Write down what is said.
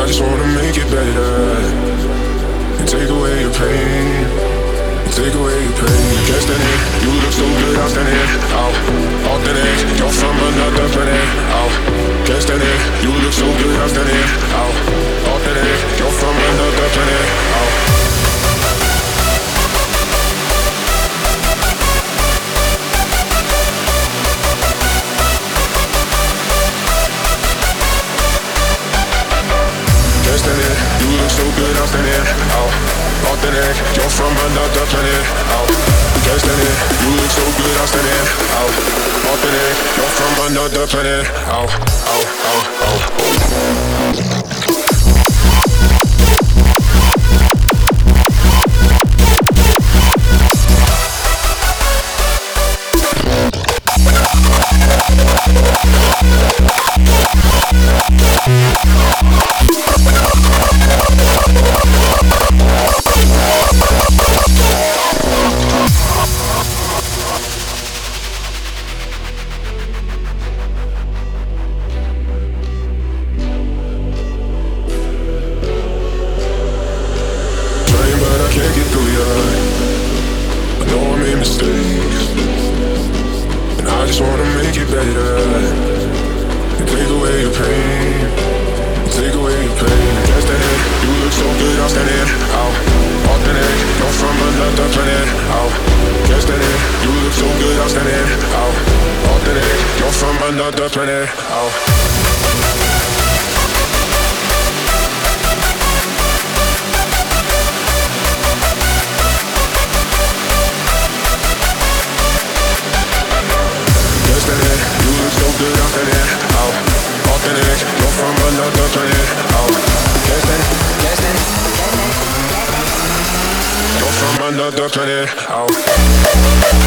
I just wanna make it better and take away your pain, take away your pain. Can't stand it, you look so good, I'm standing out. Authentic, you're from another planet. Out, can't stand it, you look so good, I'm standing out. Authentic, you're from another planet. Out. You look so good, I'm standing out. Authentic, you're from another planet. Out, can't stand it. You look so good, I'm standing out. Authentic, you're from another planet. Out, out, out, out. Can't get through ya. I know I made mistakes, and I just wanna make it better and take away your pain, take away your pain. Can't stand it, you look so good, I'm standing out. Authentic, you're from another planet. Out, can't stand it, you look so good, I'm standing out. Authentic, you're from another planet. Out. You look so good, I'm standing out. Authentic, you're from another planet. Out, can't stand it, can't stand it. You're from another planet. Out.